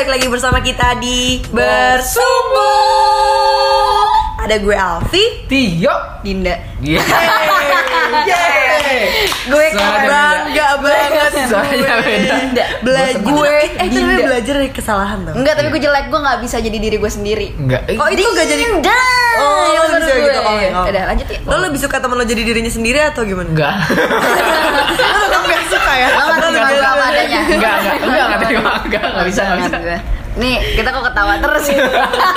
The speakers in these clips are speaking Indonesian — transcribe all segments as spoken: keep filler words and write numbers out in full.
balik lagi bersama kita di Bersumbu. Ada gue Alfi, Tio, Dinda. Yeay. Yeay. Gue bangga banget. Suaranya beda. Dinda. Belajar gue, eh itu namanya Dinda. belajar dari kesalahan tuh. Enggak, tapi gue jelek, gue gak bisa jadi diri gue sendiri. Enggak. Oh itu gak jadi. Dinda. Oh Ya, lo bisa gue. gitu. Oh, oh. Udah lanjut ya. Lo lebih suka temen lo jadi dirinya sendiri atau gimana? Enggak. Lo tetap gak suka ya? Lo gak terima gue apa adanya. Enggak, enggak. Enggak, enggak terima. Enggak, enggak bisa, enggak bisa. Gue. Nih, kita kok ketawa terus ya.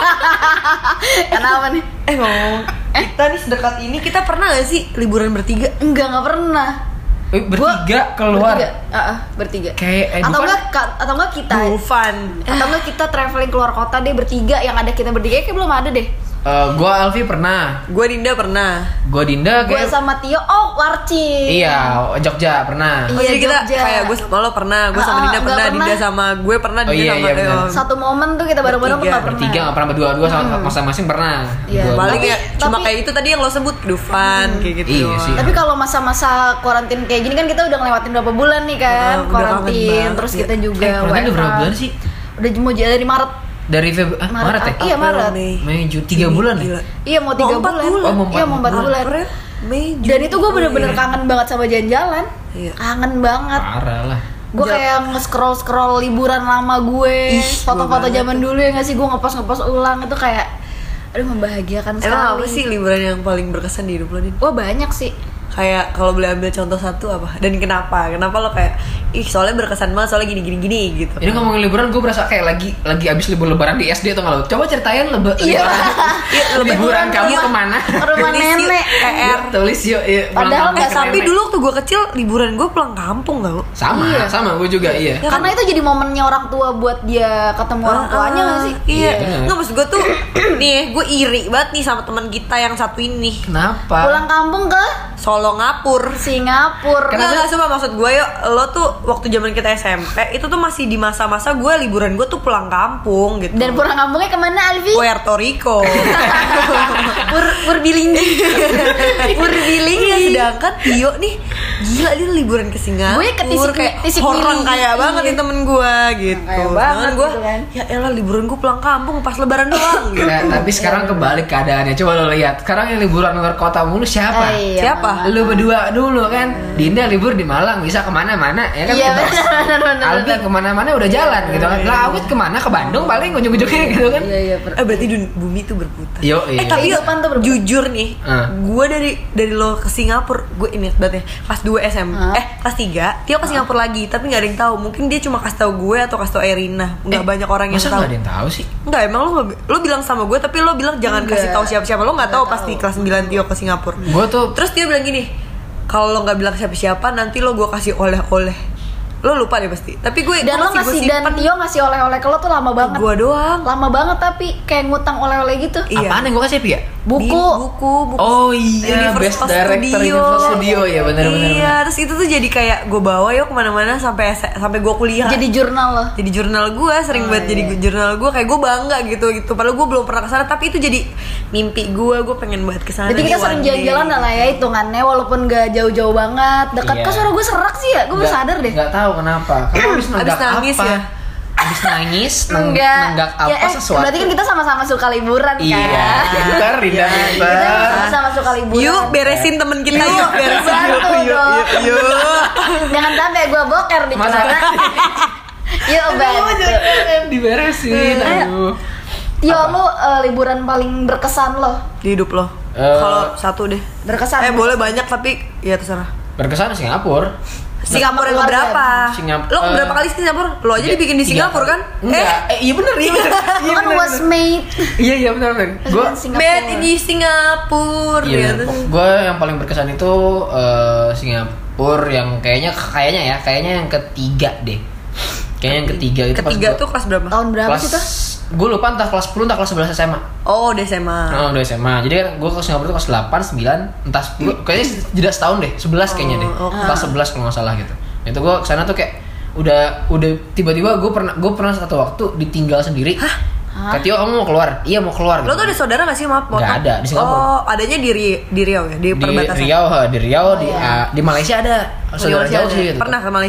Kenapa nih? Eh ngomong, kita nih sedekat ini kita pernah gak sih liburan bertiga? Enggak, gak pernah. Eh, bertiga keluar. Bertiga, uh, uh, bertiga. Kayak eh, atau Dufan. enggak ka- atau enggak kita Dufan. atau enggak kita traveling keluar kota deh bertiga, yang ada kita bertiga kayak belum ada deh. Eh, gua Alfi pernah. Gue Dinda pernah. Gua Dinda Gue kayak sama Tio, oh Warci. Iya, Jogja pernah. Oh, Iya, jadi kita Jogja. kayak gue sama lo pernah, gue sama Ah, Dinda enggak pernah, pernah. Dinda sama gue pernah, Oh, Dinda iya, sama iya, benar. Leon. Satu momen tuh kita bareng-bareng tuh Bertiga. gak pernah. Bertiga enggak pernah berdua, dua sama masing-masing pernah. Iya. Dua- Paling Tapi- ya cuma tapi- kayak itu tadi yang lo sebut Dufan kayak gitu. Iya doang. sih. Tapi kalau masa-masa karantin kayak gini kan kita udah ngelewatin berapa bulan nih kan, Oh, udah kangen karantin, banget, terus ya. kita juga Eh, karantin udah berapa W F H. bulan sih? Udah mau jadi dari Maret. Dari Februari, ah, Maret ya? Iya, Maret. Mei. Mei, Juni, tiga bulan ya? Gila. Iya mau tiga empat bulan. Oh, mau empat Iya mau empat bulan. April, Mei, Juni. Dan itu gue bener-bener Oh, iya. kangen banget sama jalan-jalan. Iya. Kangen banget. Parah lah. Gue Ja- kayak nge-scroll-scroll liburan lama gue, Ih, foto-foto gue zaman dulu ya nggak sih, gue ngepost-ngepost ulang itu kayak, aduh membahagiakan sekali. Emang apa sih liburan yang paling berkesan di hidup lo, Din? Wah banyak sih. Kayak kalau boleh ambil contoh satu apa? Dan kenapa? Kenapa lo kayak ih soalnya berkesan banget soalnya gini gini gini gitu. Ini ngomongin liburan, gue berasa kayak lagi lagi abis libur lebaran di S D atau nggak lo? Coba ceritain lebe- Iya. liburan, liburan kamu Iya. kemana? Ke rumah Tulis yuk, nenek. P R. Yuk, tulis yuk. Iya, pulang Padahal kampung Eh ke tapi nenek. dulu waktu gue kecil liburan gue pulang kampung tau. sama, Iya. sama gue juga iya. Ya kan? Karena itu jadi momennya orang tua buat dia ketemu orang tuanya nggak sih? Iya. Iya, bener. Nggak maksud gue tuh nih gue iri banget nih sama teman kita yang satu ini. Kenapa? Pulang kampung ke Solo Ngapur. Singapura. Kenapa nggak sumpah maksud gue yuk lo tuh waktu zaman kita S M P itu tuh masih di masa-masa gue liburan gue tuh pulang kampung gitu. Dan pulang kampungnya kemana Alfi? Puerto Rico. Pur Purbilinggi. Purbilinggi. Iya, sedangkan Tio nih gila dia liburan ke Singapura. Gue ke Tisik- kayak Tisik orang Mili. kaya banget Iya. nih temen gue gitu. Kaya Sedangkan banget gue gitu kan. ya elah liburan gue pulang kampung pas lebaran doang gitu. Nah, tapi sekarang kebalik keadaannya. Coba lo lihat. Sekarang yang liburan luar kota mulu siapa? Eh, iya, Siapa? Mama. Lu berdua dulu kan. Dinda libur di Malang bisa kemana-mana ya kan? Iya, bebas. benar, benar, Albi benar. kemana-mana udah jalan gitu kan. Lah Awit kemana? Ke Bandung paling ujung-ujungnya gitu kan. Iya iya. per- Eh berarti dun- bumi tuh berputar. Yo, Eh iya. tapi yuk, Kehidupan tuh berputar. jujur nih, Ah. gue dari dari lo ke Singapura, gue inget banget ya. Pas dua S M, Ah. eh kelas tiga, Tio ke Singapura lagi, tapi nggak ada yang tahu. Mungkin dia cuma kasih tahu gue atau kasih tahu Erina. Nggak Eh, banyak orang yang masa tahu. nggak ada yang tahu sih? Enggak, emang lo nggak- lo bilang sama gue, tapi lo bilang jangan Enggak. kasih tahu siapa-siapa. Lo nggak tahu Nggak pas di tahu. kelas sembilan Tio ke Singapura. Gue tuh Terus dia bilang gini, kalau lo nggak bilang siapa-siapa, nanti lo gue kasih oleh-oleh. Lo lupa deh pasti. Tapi gue Dan gue lo masih gue ngasih dan simpen Tio ngasih oleh-oleh ke lo tuh lama banget. gue doang. Lama banget tapi kayak ngutang oleh-oleh gitu. Iya. apaan yang gue kasih ya? Buku. Di- buku, buku. Oh iya, Best Universal Director Universal Studio ya benar-benar. Iya, terus itu tuh jadi kayak gue bawa yuk kemana-mana sampai sampai gue kuliah. Jadi jurnal lo. jadi jurnal gue sering Oh, banget jadi iya. jurnal gue kayak gue bangga gitu gitu. Padahal gue belum pernah kesana tapi itu jadi mimpi gue. Gue pengen banget kesana. Jadi kita nih sering one day. jalan-jalan lah ya hitungannya, walaupun gak jauh-jauh banget. Dekat Iya. kok suara gue serak sih ya? Gue baru Nggak- sadar deh. Nggak tahu kenapa. Kamu habis nenggak Abis nangis apa? ya? Habis nangis, neng- Enggak. nenggak apa Ya, eh, sesuatu. Berarti kan kita sama-sama suka liburan kan? Iya, pintar, Dinda Kita pintar. sama-sama suka liburan. Yuk beresin temen kita yuk beresin yuk bantu yuk dong. yuk yuk. Jangan sampai gue boker di Masa- celana. Yuk bantu. Diberesin, aduh. Tio, lu eh, liburan paling berkesan lo? Di hidup lo. Eh. Kalau satu deh. Berkesan. Eh boleh banyak tapi ya terserah. Berkesan Singapura. Singapura yang keluarga. berapa? Singap- Lo eh, berapa kali ke Singapura? Lo aja Tiga- dibikin di tiga Singapura kali. kan? Enggak. Eh, iya bener, iya bener. Iya Lu kan bener, was bener. made. Iya, iya bener bener. Gue Made in di Singapura. Iya, ya. gue yang paling berkesan itu eh, Singapura yang kayaknya kayaknya ya, kayaknya yang ketiga deh. Kayaknya yang ketiga itu pas Ketiga gua- tuh kelas berapa? Tahun berapa kelas, sih tuh? Gue lupa entah kelas sepuluh entah kelas sebelas S M A. Oh, udah S M A. Oh, udah S M A. Jadi kan gue ke Singapura itu kelas delapan, sembilan, entah sepuluh, kayaknya jeda setahun deh, sebelas kayaknya deh. Oh, oke. Kelas sebelas kalau nggak salah gitu. Itu gue kesana tuh kayak udah udah tiba-tiba gue pernah gue pernah satu waktu ditinggal sendiri. Hah? Hah? Katio kamu mau keluar? Iya mau keluar. Lo tuh ada saudara gak sih, maaf? potong? Nggak ada, di Singapura. Oh, adanya di, Ri- di Riau ya, di di perbatasan. Riau, ha, di Riau, Oh, di iya. ah, di Malaysia ada Oh, di saudara Malaysia jauh ada. sih. Gitu. Pernah ke Malaysia?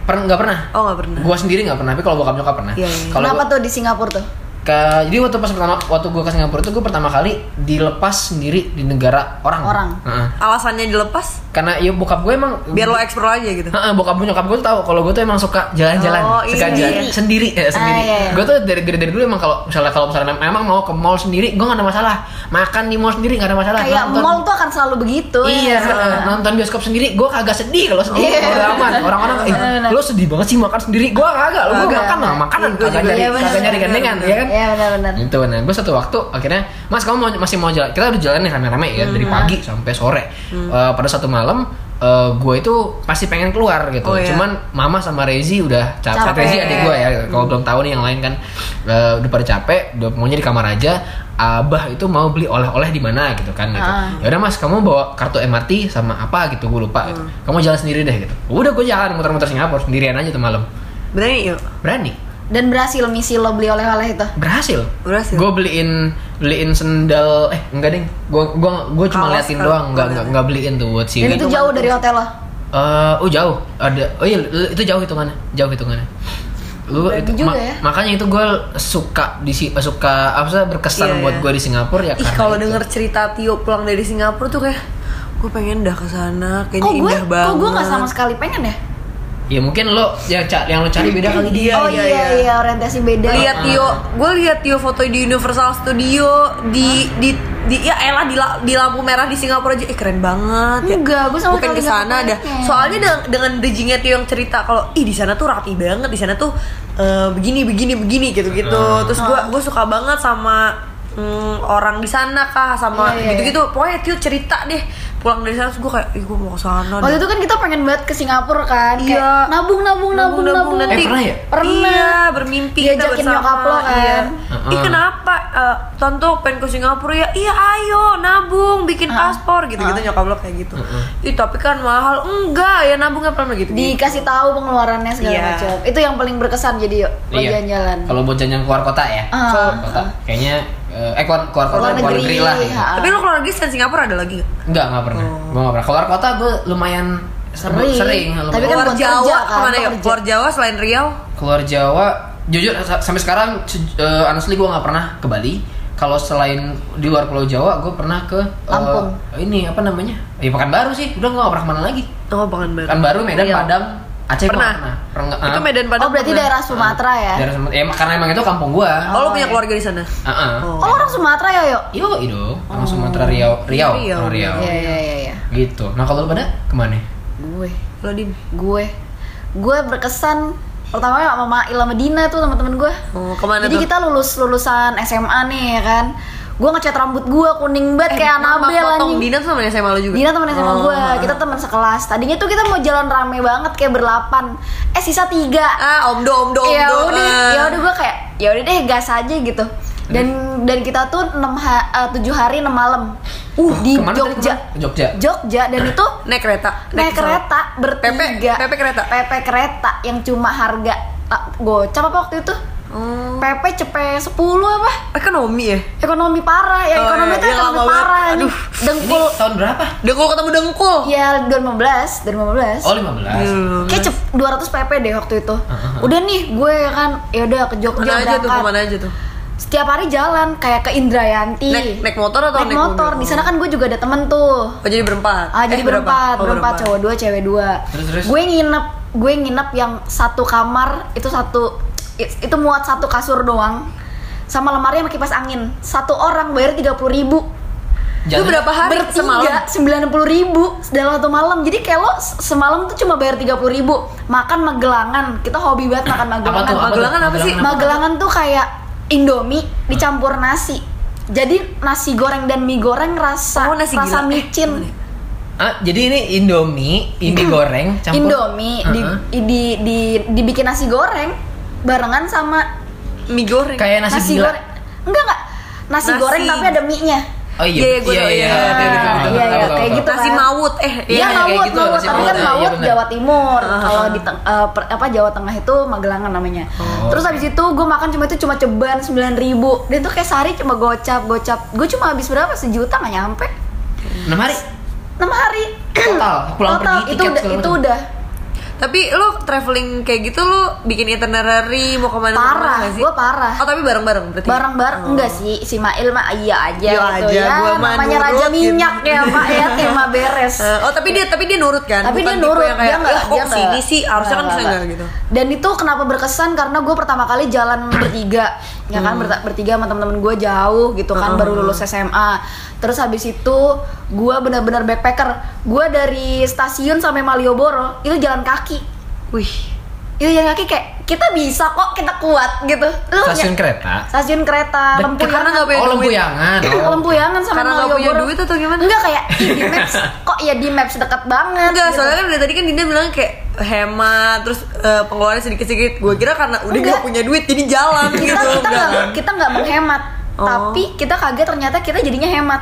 Pernah nggak pernah? Oh nggak pernah. Gua sendiri nggak pernah, tapi kalau bokap nyokap pernah. Iya, iya. Kalau Kenapa gua- tuh di Singapura tuh? Ke, jadi waktu pas pertama waktu gue ke Singapura itu gue pertama kali dilepas sendiri di negara orang. Orang. Heeh. Alasannya dilepas Karena ya bokap gue emang biar lo explore aja gitu. Heeh, bokap gue nyokap gue tuh tahu kalau gue tuh emang suka jalan-jalan, Oh, suka iya. jalan sendiri ya sendiri. Ah, iya, iya. Gue tuh dari, dari dari dulu emang kalau misalnya kalau misalnya memang mau ke mall sendiri, gue nggak ada masalah. Makan di mall sendiri nggak ada masalah. Kayak Nonton- mall tuh akan selalu begitu. Iya, ya nggak sih? heeh. Nonton bioskop sendiri, gue kagak sedih kalau sendiri, Iya. udah aman. Orang-orang, eh, Benar-benar. lo sedih banget sih makan sendiri, gue kagak, lo gue Kagak. makan lah, makanan Iya, gua kagak juga. nyari, Iya, benar, kagak nyari benar, gandengan, benar. ya kan? Iya benar-benar. Itu benar. Gue satu waktu akhirnya, Mas kamu mau masih mau jalan? Kita udah jalan nih rame-rame ya dari pagi sampai sore. Eh, pada satu malam, eh, gue itu pasti pengen keluar gitu. Oh, iya. Cuman Mama sama Rezi udah capek. Capek. Rezi adik gue ya. Kalau belum tahu nih yang lain kan, eh, udah pada capek, udah maunya di kamar aja. Abah itu mau beli oleh-oleh di mana gitu kan gitu. Ah. Ya udah Mas, kamu bawa kartu M R T sama apa gitu, gue lupa gitu. Kamu jalan sendiri deh gitu. Udah gue jalan muter-muter Singapura sendirian aja tuh malam. Berani yuk. Berani. Dan berhasil misi lo beli oleh-oleh itu. Berhasil. Berhasil. Gue beliin beliin sendal eh enggak ding. Gue gua gua cuma Kaos liatin kan? doang, enggak Oh, enggak iya. enggak beliin tuh buat si. Dan itu jauh dari hotel lo. Eh, oh jauh. Ada. Oh iya, itu jauh hitungannya. Jauh hitungannya. Lu Berani itu juga ma- ya. makanya itu gue suka di si- suka apa sih berkesan Iya, buat iya. gue di Singapura ya Ih karena kalau itu. denger cerita Tio pulang dari Singapura tuh kayak gue pengen dah ke sana, kayaknya Kok gue, indah banget. kok gue nggak sama sekali pengen ya? Ya mungkin lo ya ca- yang lo cari beda kali dia. Iya, oh iya, iya, iya. iya orientasi beda. Lihat Tio, gue lihat Tio foto di Universal Studio di di di ya elah di, la- di lampu merah di Singapura aja, eh keren banget. ya. Enggak, gue sama Gue pengen sekali ke sana nggak dah. pengen. Soalnya dengan, dengan bridgingnya Tio yang cerita kalau ih di sana tuh rapi banget, di sana tuh eh, begini begini begini gitu gitu. Hmm. Terus gue gue suka banget sama mm, orang di sana kah sama Iya, iya, gitu gitu. Pokoknya Tio cerita deh pulang dari sana, terus gue kayak ih gue mau ke sana. Waktu dah. itu kan kita pengen banget ke Singapura kan. Iya. Kayak nabung nabung nabung nabung. nanti. Eh, pernah ya? Pernah. Iya, bermimpi kita Diajakin bersama. nyokap lo kan. Iya. Uh-uh. Ih kenapa? Eh, Tonto pengen ke Singapura ya? Iya ayo nabung bikin Uh-uh. paspor gitu-gitu Uh-uh. nyokap lo kayak gitu. Uh-uh. Ih tapi kan mahal. Enggak ya nabungnya pernah gitu. Dikasih tahu pengeluarannya segala Iya. macam. Itu yang paling berkesan jadi yuk lo Iya. jalan-jalan. Kalau buat jalan keluar kota ya. Ah, Keluar kota. Kayaknya eh eh, keluar keluar kota Keluar keluar negeri, negeri lah. Ya. ha. Tapi lo keluar negeri selain Singapura ada lagi nggak? Enggak, enggak pernah. Oh. Gua enggak pernah. Keluar kota gue lumayan Sering. sering lumayan. Tapi kan Keluar buat Jawa kerja kan, kemana ya? kerja. Keluar Jawa selain Riau? keluar Jawa jujur sa- sampai sekarang se- eh, honestly gue nggak pernah ke Bali. Kalau selain di luar Pulau Jawa gue pernah ke eh, Lampung. ini apa namanya ya Pekanbaru sih, udah gue nggak pernah kemana lagi. Oh Pekanbaru. Pekanbaru, Medan, Riau. Padang, Aceh gua Pernah. nggak pernah. Pernah- Itu ah, Medan Padang. Oh berarti pernah. daerah Sumatera ya? daerah Sumatera. Ya karena emang itu kampung gue. Oh lo Oh, punya iya. keluarga di sana? Ah, ah. Oh. Oh orang Sumatera ya yuk? Yo, itu orang Sumatera Riau, Riau, Riau. orang Riau. Iya iya iya iya. Gitu. Nah kalau lu pada kemana? Gue, Lo Din? gue, gue berkesan pertama sama Mail sama Dina tuh teman-teman gue. Oh kemana Jadi tuh? kita lulus lulusan S M A nih ya kan. Gue ngecat rambut gue kuning banget kayak Mama Anabel potong anjing. Dina tuh sama S M A lo juga? Dina temen S M A Oh. gue, kita teman sekelas. Tadinya tuh kita mau jalan rame banget kayak berlapan. Eh sisa tiga. Ah omdo omdo omdo. Ya udah, ah. ya udah gue kayak ya udah deh gas aja gitu. Dan dan kita tuh enam ha- eh, tujuh hari enam malam. Uh di Kemana tadi, Jogja. kemana? Ke Jogja. Jogja dan itu Naik kereta. naik pesawat. kereta bertiga. P P kereta. P P kereta yang cuma harga tak gocap apa waktu itu? Oh. P P cepet sepuluh apa? Ekonomi ya? Ekonomi parah ya, Oh, ekonomi iya, itu iya, ekonomi lama parah. banget. Aduh, Aduh. Ini dengkul. tahun berapa? Dengkul ketemu dengkul. Ya dua ribu lima belas, dua ribu lima belas. Oh lima belas. Hmm. Kayak cep dua ratus P P deh waktu itu. Uh-huh. Udah nih gue ya kan, ya udah ke Jogja Mana aja tuh? berangkat. Kemana aja tuh? Setiap hari jalan kayak ke Indrayanti. Naik naik motor atau Naik naik, motor. mobil? Di sana kan gue juga ada temen tuh. Oh jadi berempat. Ah jadi Eh, berempat, berapa? Oh, berempat cowok dua, cewek dua. Terus, terus? Gue nginep, gue nginep yang satu kamar itu satu itu muat satu kasur doang, sama lemari sama kipas angin. Satu orang bayar tiga puluh ribu. Itu berapa hari semalam? Bertiga sembilan puluh ribu dalam satu malam. Jadi kayak lo s- semalam tuh cuma bayar tiga puluh ribu. Makan magelangan. Kita hobi banget makan magelangan. tuh? Apa Magelangan tuh? apa sih? Magelangan tuh kayak Indomie dicampur nasi. Jadi nasi goreng dan mie goreng rasa Oh, nasi rasa gila. micin. Ah, jadi ini Indomie, Indomie goreng campur Indomie di, Uh-huh. di, di, dibikin nasi goreng barengan sama Mie goreng. kayak nasi, gila. goreng. Enggak enggak. Nasi, Nasi- goreng tapi ada mie-nya. Oh iya, Iya, iya, gua tahu, iya, kayak gitu, iya, gitu, iya, tahu, iya, tahu, kayak tahu. gitu. Nasi kan. mawut eh Iya, Iya, kayak mawut, gitu, mawut. nasi Tapi mawut, kan iya, mawut benar. Jawa Timur. Ah. Kalau di teng- eh, per- apa Jawa Tengah itu Magelangan namanya. Oh. Terus habis itu gue makan cuma itu cuma ceban sembilan ribu. Dan tuh kayak sehari cuma gocap, gocap. Gue cuma habis berapa? Sejuta nggak nyampe. enam hari enam hari. total pulang Total pergi itu tiket udah segala itu macam. udah Tapi lu traveling kayak gitu lu bikin itinerary mau kemana Parah, nggak sih? gue parah. Oh tapi bareng-bareng berarti? Bareng-bareng Oh. enggak sih, si Mail mah iya aja Iya gitu aja, ya. gua mah Namanya nurut raja gitu. minyak ya Pak ya, tema beres. Eh, oh tapi dia tapi dia nurut kan? Tapi Bukan dia tipe nurut, yang kayak, dia nggak, "Eh, kok dia sini nggak." sih harusnya kan Nggak, bisa nggak. nggak gitu. Dan itu kenapa berkesan karena gue pertama kali jalan bertiga, ya kan Hmm. berta- bertiga sama temen-temen gue jauh gitu kan, Uh-huh. baru lulus S M A. Terus habis itu gue benar-benar backpacker. Gue dari stasiun sampai Malioboro itu jalan kaki. Wih. Itu jalan kaki kayak kita bisa kok, kita kuat gitu. Lu Stasiun ny- kereta. Stasiun kereta, Deket Lempuyangan. karena nggak punya Oh, duit. Lempuyangan. Oh. Lempuyangan sama Karena nggak Malioboro. punya duit atau gimana? Enggak kayak ih, di Maps kok ya di Maps deket banget. Enggak, gitu. soalnya kan dari tadi kan Dinda bilang kayak hemat, terus eh, pengeluarannya sedikit-sedikit. Gue kira karena udah Enggak. gak punya duit jadi jalan kita gitu. kita Enggak. nggak kita nggak menghemat, Oh. tapi kita kaget ternyata kita jadinya hemat.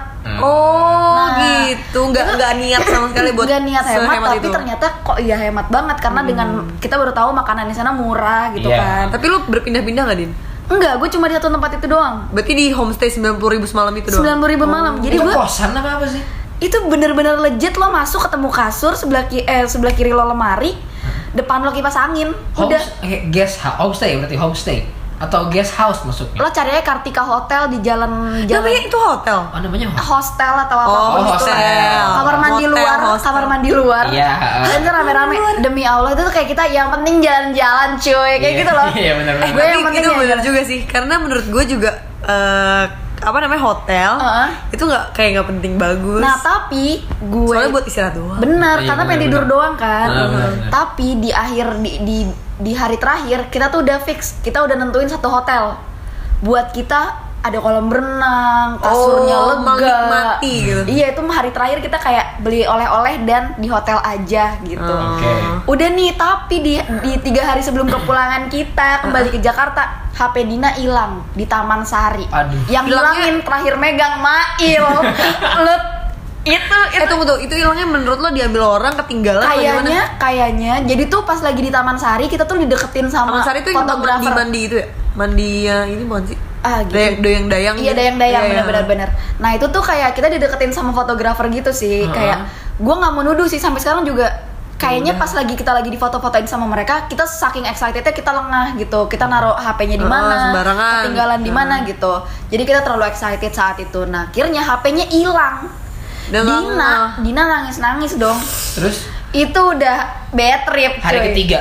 Oh Nah, gitu, nggak itu- nggak niat sama sekali buat Nggak niat hemat, sehemat tapi itu. Hmm. ternyata kok iya hemat banget karena dengan kita baru tahu makanan di sana murah gitu Iya. kan. Tapi lu berpindah-pindah nggak Din? Enggak, gue cuma di satu tempat itu doang. Berarti di homestay sembilan puluh ribu semalam itu doang? sembilan puluh ribu malam. Jadi Itu gue kosan apa apa sih? itu bener-bener legit, lo masuk ketemu kasur sebelah ki eh sebelah kiri lo lemari, depan lo kipas angin. Udah. Homes, eh, guest house, homestay berarti homestay atau guest house masuknya. Lo cari aja Kartika Hotel di jalan jalan Namanya itu hotel? Oh, namanya house. hostel atau Oh, apapun itu. hostel. Kamar mandi Hotel, luar, hostel. kamar mandi luar. Iya, heeh. Dan itu rame-rame demi Allah itu tuh kayak kita yang penting jalan-jalan cuy, kayak Iya, gitu loh. iya, benar-benar. Eh, gue yang Tapi penting itu benar jalan. juga sih, karena menurut gue juga eh, apa namanya hotel Heeh. itu nggak kayak nggak penting bagus. Nah, tapi gue soalnya buat istirahat doang. bener, Iya, karena pengen bener, tidur bener. doang kan. Bener, bener, bener. Tapi di akhir di, di di hari terakhir kita tuh udah fix, kita udah nentuin satu hotel buat kita, ada kolam renang, kasurnya Oh, lega. menikmati gitu. Iya, itu hari terakhir kita kayak beli oleh-oleh dan di hotel aja gitu. Oh. Oke. Udah nih, tapi di di tiga hari sebelum kepulangan kita kembali ke Jakarta, H P Dina hilang di Taman Sari. Aduh. Yang Hilangnya- hilangin terakhir megang Mail. Lu itu Eh itu tunggu tuh, itu hilangnya menurut lo diambil orang, ketinggalan atau kayaknya gimana? kayaknya jadi tuh pas lagi di Taman Sari kita tuh dideketin sama Taman Sari itu yang tempat mandi fotografer. mandi itu ya? Mandi yang ini bukan sih? Ah, gitu. Dayang- Dayang-dayang Iya gitu? dayang-dayang Iya, iya. benar-benar benar. Nah itu tuh kayak kita dideketin sama fotografer gitu sih. Heeh. Kayak gue nggak mau nuduh sih sampai sekarang juga. Kayaknya pas lagi kita lagi di foto-fotoin sama mereka, kita saking excitednya kita lengah gitu. Kita naruh H P-nya di Heeh, mana, sembarangan. ketinggalan di mana gitu. Jadi kita terlalu excited saat itu. Nah akhirnya H P-nya hilang. Dan Dina, lama. Dina nangis-nangis dong. Terus Itu udah bad trip. hari cuy. ketiga.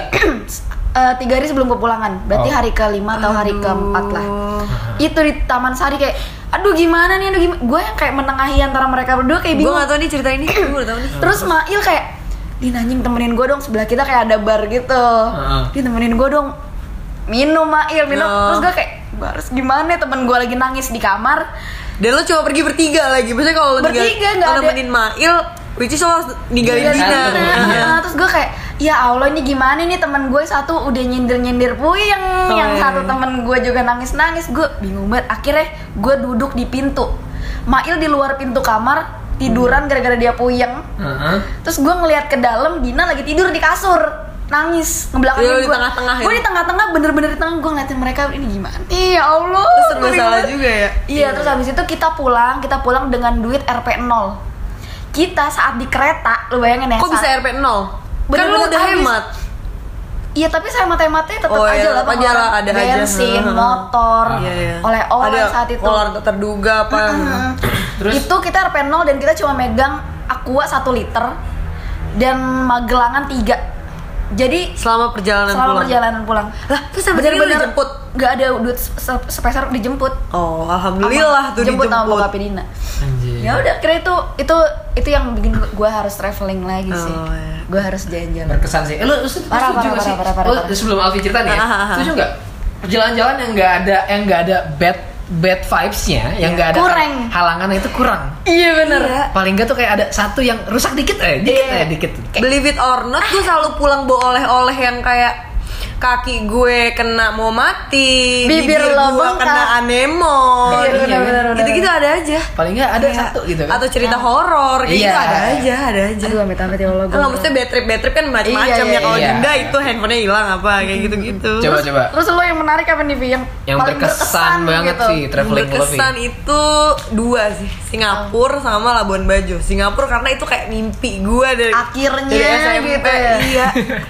Eh, tiga hari sebelum kepulangan, berarti Oh. hari kelima atau hari keempat lah. Oh. Itu di Taman Sari kayak, aduh gimana nih, aduh gimana. Gue yang kayak menengahi antara mereka berdua kayak Gue bingung. gak tau nih cerita ini, gue udah tau nih. Terus Mail kayak, Din anjing temenin gue dong, sebelah kita kayak ada bar gitu. Heeh. Din temenin gue dong, minum Mail, minum. No. Terus gue kayak, "Gua harus gimana, temen gue lagi nangis di kamar. Dan lo cuma pergi bertiga lagi, maksudnya kalau lo Bertiga, ninggal- nggak lo ada. nemenin Mail, which is lo harus ninggalin Iya, Dina. satu. Iya. Nah, terus gue kayak, ya Allah ini gimana nih, temen gue satu udah nyindir-nyindir puyeng, Oh, yang iya. satu temen gue juga nangis-nangis. Gue bingung banget. Akhirnya gue duduk di pintu, Mail di luar pintu kamar tiduran gara-gara dia puyeng. Heeh. Terus gue ngeliat ke dalam, Dina lagi tidur di kasur nangis ngebelakangin Iya, lo di gue. tengah-tengah ya? Gue di tengah-tengah, bener-bener di tengah. Gue ngeliatin mereka, ini gimana? Iya Allah. Terus serba gua salah gimana? juga ya? Iya, terus habis itu kita pulang, kita pulang dengan duit R P nol. Kita saat di kereta, lu bayangin ya. Kok bisa saat- R P nol? Kan Bener-bener lo udah habis. hemat. Iya, tapi saya hemat-hematnya tetap Oh, aja iya, lah tetap aja lah, ada aja. bensin, Heeh. motor, Iya, iya. oleh-oleh Ada saat itu. kolor terduga apa. Mm-mm. Terus? Itu kita R P nol dan kita cuma megang Aqua satu liter dan Magelangan tiga. Jadi Selama perjalanan selama pulang. perjalanan pulang, Lah, terus sampai sini lo dijemput? Gak ada duit se- sepeser dijemput. Oh, alhamdulillah tuh Jemput sama dijemput. bokap Dina. Anjir. Ya udah, kira itu itu itu yang bikin gue harus traveling lagi sih. Oh, iya. Gue harus jalan-jalan. Berkesan sih. Eh, lu, lu setuju Parah, nggak parah, sih? parah, parah, Lu, parah. sebelum Alfi cerita nih, ya, Ah, ah, ah. setuju nggak? Jalan-jalan yang nggak ada yang nggak ada bad bad vibes-nya, yang nggak ada Kurang. halangan itu kurang. Iya bener. Paling nggak tuh kayak ada satu yang rusak dikit eh, dikit Iya. eh, dikit. Believe it or not, gue selalu pulang bawa oleh-oleh yang kayak kaki gue kena mau mati, Bibir lo gue bengkak. kena anemon, Iya, bener, bener, bener. gitu-gitu ada aja. Paling nggak ada Kayak- satu gitu kan. Atau cerita horor, kayak Iya. gitu ada aja, ada aja. Aduh, amit-amit ya Allah. Enggak, maksudnya bad trip, bad trip kan macam-macam Iya, iya, ya. Kalau iya. Dinda itu handphonenya hilang apa kayak gitu-gitu. Coba coba. Terus lo yang menarik apa nih, Vi? Yang, Yang paling berkesan banget gitu. sih traveling lo, Vi. Berkesan itu dua sih, Singapura sama Labuan Bajo. Singapura karena itu kayak mimpi gue dari Akhirnya dari S M P. gitu ya. Iya.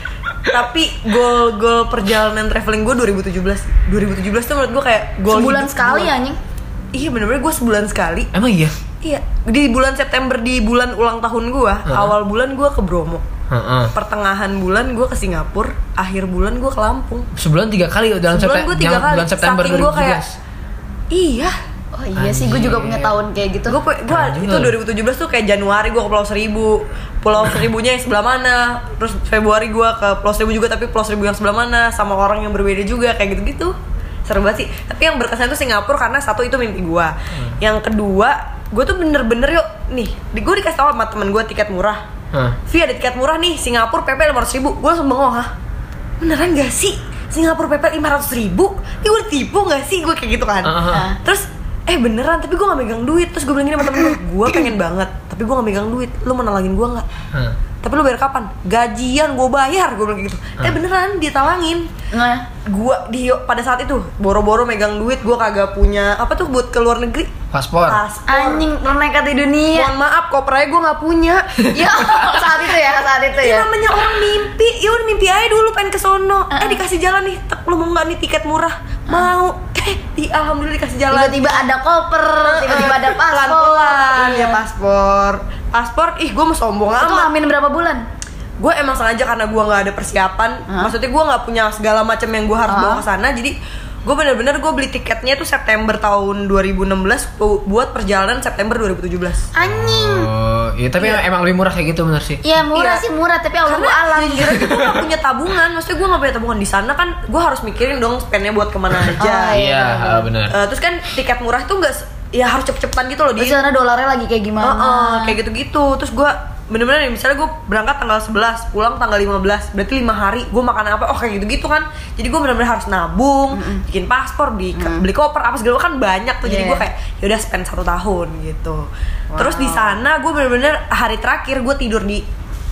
Tapi goal-goal perjalanan traveling gue dua ribu tujuh belas dua ribu tujuh belas tuh menurut gue kayak goal Sebulan hidup sekali gua. anjing. Iya bener-bener gue sebulan sekali. Emang iya? Iya, di bulan September, di bulan ulang tahun gue, Uh-huh. awal bulan gue ke Bromo, Heeh. pertengahan bulan gue ke Singapura, akhir bulan gue ke Lampung. Sebulan tiga kali dalam Sebulan September. gue tiga kali. Bulan September Saking gue kayak, dua ribu tujuh belas. iya. Oh iya sih, gue juga punya tahun kayak gitu. Gue gue Keren itu juga. dua ribu tujuh belas tuh kayak Januari gue ke Pulau Seribu, Pulau Seribunya yang sebelah mana, terus Februari gue ke Pulau Seribu juga tapi Pulau Seribu yang sebelah mana, sama orang yang berbeda juga kayak gitu-gitu. Seru banget sih. Tapi yang berkesan tuh Singapura karena satu itu mimpi gue. Hmm. Yang kedua, gue tuh bener-bener yuk nih, di gue dikasih tau sama temen gue tiket murah. Hah. Vi ada tiket murah nih, Singapura P P lima ratus ribu. Gue langsung bengong, hah? Beneran gak sih? Singapura P P lima ratus ribu? Ini gue tipu gak sih? Gue kayak gitu kan. Uh-huh. Terus, eh beneran, tapi gue gak megang duit. Terus gue bilang gini sama temen gue, gue pengen banget, tapi gue gak megang duit. Lu mau nalangin gue gak? Hah. Tapi lu bayar kapan? Gajian gue bayar, gue bilang kayak gitu. Eh beneran, ditalangin. Nah, Gua di pada saat itu boro-boro megang duit, gue kagak punya apa tuh buat ke luar negeri. Paspor. Paspor. anjing ternekat di dunia. Mohon maaf, kopernya gue nggak punya. Ya, saat itu ya, saat itu Ya ya. namanya orang mimpi, ya udah mimpi aja dulu pengen ke sono. Eh dikasih jalan nih, tek, lu mau nggak nih tiket murah? Mau. Eh, di alhamdulillah dikasih jalan. Tiba-tiba ada koper, tiba-tiba ada paspor. Pelan-pelan Iya. ya paspor. Paspor, ih gue mau sombong Itu amat. amin berapa bulan? Gue emang sengaja karena gue nggak ada persiapan. Hah? Maksudnya gue nggak punya segala macam yang gue harus Hah? bawa ke sana. Jadi gue bener-bener gue beli tiketnya tuh September tahun dua ribu enam belas bu- buat perjalanan September dua ribu tujuh belas. Anjing. Oh, iya tapi Iya. emang lebih murah kayak gitu bener sih. Ya murah Iya. sih murah, tapi Allah Karena alam. jujur aja gue gak punya tabungan. Maksudnya gue gak punya tabungan di sana kan. Gue harus mikirin dong spendnya buat kemana aja. Oh, Iya, ah, benar. Eh, terus kan tiket murah tuh nggak se- ya harus cepet-cepetan gitu loh Di di. sana dolarnya lagi kayak gimana? Oh, oh, kayak gitu-gitu. Terus gue bener-bener nih, misalnya gue berangkat tanggal sebelas, pulang tanggal lima belas, berarti lima hari gue makan apa? Oh kayak gitu-gitu kan. Jadi gue bener-bener harus nabung, bikin paspor, di beli koper apa segala kan banyak tuh. Jadi Yeah. gue kayak ya udah spend satu tahun gitu. Terus di sana gue bener-bener hari terakhir gue tidur di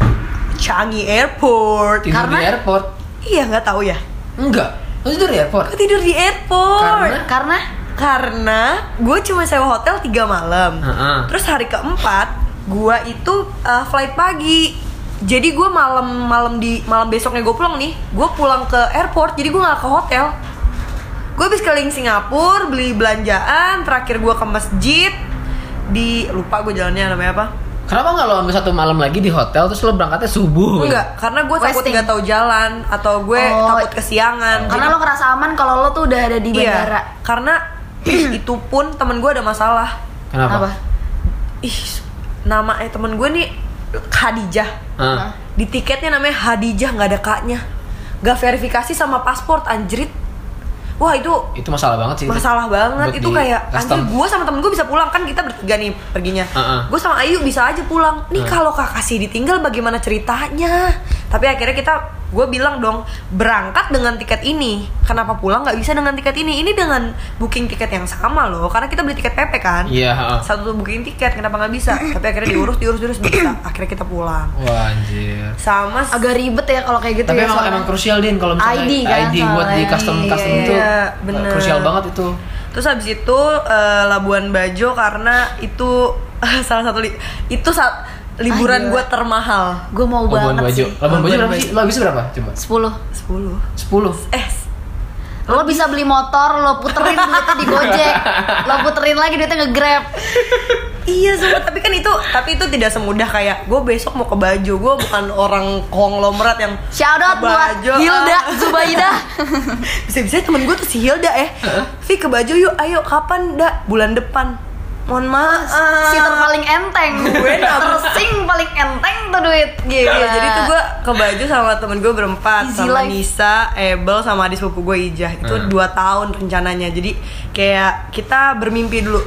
Changi Airport. Tidur Karena- di airport. Iya nggak tahu ya. Enggak. Lu tidur di airport. Gue tidur di airport. Karena? Karena Karena gue cuma sewa hotel tiga malam. Heeh. Terus hari keempat gue itu uh, flight pagi. Jadi gue malam malam di malam besoknya gue pulang nih. Gue pulang ke airport. Jadi gue nggak ke hotel. Gue habis keliling Singapura, beli belanjaan. Terakhir gue ke masjid. Di lupa gue jalannya namanya apa? Kenapa nggak lo ambil satu malam lagi di hotel terus lo berangkatnya subuh? Enggak, karena gue takut Wasting. nggak tahu jalan atau gue Oh. takut kesiangan. karena Jadi- lo ngerasa aman kalau lo tuh udah ada di bandara. Iya, karena itu pun temen gue ada masalah. Kenapa? Apa? Ih, nama eh temen gue nih Khadijah. Ah. Di tiketnya namanya Khadijah, nggak ada kaknya. Gak verifikasi sama paspor, anjrit. Wah itu Itu masalah banget sih. itu. masalah banget. Buat Itu di kayak anjir, custom. gue sama temen gue bisa pulang kan, kita bertiga nih perginya. Uh-uh. Gue sama Ayu bisa aja pulang. Nih Uh. kalau kakak sih ditinggal bagaimana ceritanya? Tapi akhirnya kita, gue bilang dong, berangkat dengan tiket ini. Kenapa pulang nggak bisa dengan tiket ini? Ini dengan booking tiket yang sama loh. Karena kita beli tiket P P kan. Iya, heeh. Satu booking tiket, kenapa nggak bisa? Tapi akhirnya diurus, diurus, diurus bisa. Akhirnya kita pulang. Wah, anjir. Sama s- Agak ribet ya kalau kayak gitu Tapi ya. emang soalnya. emang krusial Din kalau misalnya I D kan, I D buat di soalnya. custom custom Iya, itu. iya, uh, bener. Krusial banget itu. Terus habis itu eh, Labuan Bajo karena itu salah satu li- itu saat liburan Ayo. gue termahal. Gue mau Labuan banget Bajo. sih. Labuan Bajo Labuan berapa Bajo. sih? Lo habis berapa? Coba. sepuluh. sepuluh. sepuluh. Eh, Lo bisa beli motor, lo puterin duitnya di Gojek. Lo puterin lagi duitnya nge-Grab. iya semua, tapi kan itu tapi itu tidak semudah kayak gue besok mau ke Bajo. Gue bukan orang konglomerat yang Shout out ke buat Bajo, Hilda ah. Zubaida. Bisa-bisa temen gue tuh si Hilda eh Vi ke Bajo yuk, ayo kapan dak? Bulan depan. Mohon maaf. Si terpaling enteng. Gue nabung. Tersing paling enteng tuh duit. Gila. Iya, jadi tuh gue ke Bajo sama temen gue berempat. Easy Sama life. Nisa, Ebel, sama adik sepupu gue Ijah. Itu Hmm. dua tahun rencananya. Jadi kayak kita bermimpi dulu.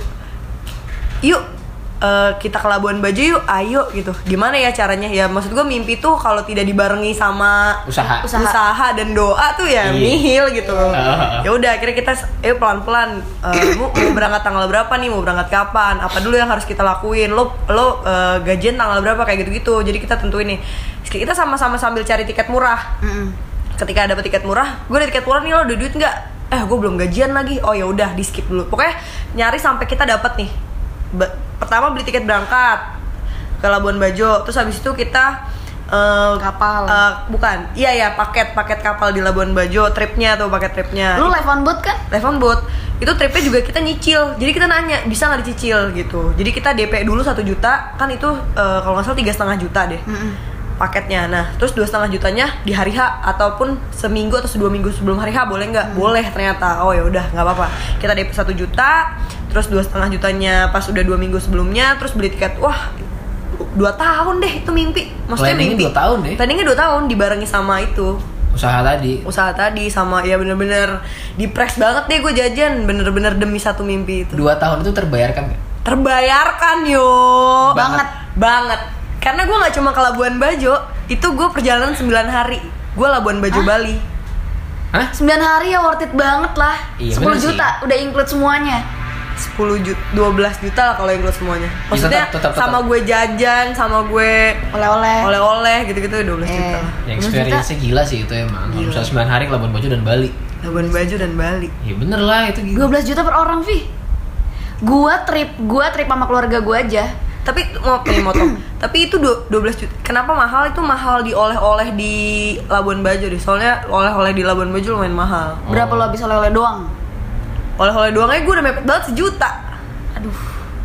Yuk, eh, kita ke Labuan Bajo yuk, ayo gitu. Gimana ya caranya? Ya maksud gue mimpi tuh kalau tidak dibarengi sama Usaha. Usaha. usaha, dan doa tuh ya Iya. nihil gitu. Ah. Ya udah akhirnya kita ayo pelan-pelan eh, mau, mau berangkat tanggal berapa nih, mau berangkat kapan, apa dulu yang harus kita lakuin, lo lo eh, gajian tanggal berapa kayak gitu-gitu. Jadi kita tentuin nih. Kita sama-sama sambil cari tiket murah. Mm-mm. Ketika dapet tiket murah, gue ada tiket murah nih, lo ada duit nggak? Eh gue belum gajian lagi. Oh ya udah di skip dulu. Pokoknya nyari sampai kita dapet nih. Be- pertama beli tiket berangkat ke Labuan Bajo, terus habis itu kita uh, Kapal. uh, bukan, iya ya paket paket kapal di Labuan Bajo, tripnya tuh paket tripnya. Lu live on boat kan? Live on boat itu tripnya juga kita nyicil, jadi kita nanya bisa nggak dicicil gitu. Jadi kita D P dulu satu juta, kan itu uh, kalau nggak salah tiga setengah juta deh Mm-mm. paketnya. Nah terus dua setengah jutanya di hari H ataupun seminggu atau dua minggu sebelum hari H boleh nggak? Hmm. Boleh ternyata. Oh ya udah nggak apa-apa. Kita D P satu juta, terus dua setengah jutanya pas udah dua minggu sebelumnya, terus beli tiket. Wah dua tahun deh itu mimpi. Maksudnya Planningnya mimpi. dua tahun deh. Planningnya dua tahun dibarengi sama itu. Usaha tadi. Usaha tadi sama ya bener-bener dipres banget deh gue jajan, bener-bener demi satu mimpi itu. Dua tahun itu terbayarkan gak? Terbayarkan yo. Banget. Banget. Karena gue nggak cuma ke Labuan Bajo, itu gue perjalanan sembilan hari. Gue Labuan Bajo Hah? Bali. Hah? sembilan hari ya worth it banget lah. Iya, sepuluh bener juta udah include semuanya. sepuluh juta, dua belas juta lah kalau include semuanya. Maksudnya tetap, tetap, tetap. sama gue jajan, sama gue Oleh-oleh. oleh-oleh gitu-gitu dua belas Eh. juta. Ya dua belas experience-nya gila sih itu emang. Kalau Gila. misalnya sembilan hari ke Labuan Bajo dan Bali. Labuan Bajo dan Bali. Ya bener lah itu dua gila. belas juta per orang, Vi. Gua trip, gua trip sama keluarga gua aja. Tapi mau nih motong. Tapi itu dua belas juta. Kenapa mahal? Itu mahal di oleh-oleh di Labuan Bajo deh. Soalnya oleh-oleh di Labuan Bajo lumayan mahal. Berapa Oh. lo habis oleh-oleh doang? Oleh-oleh doangnya gue udah mepet banget sejuta. Aduh.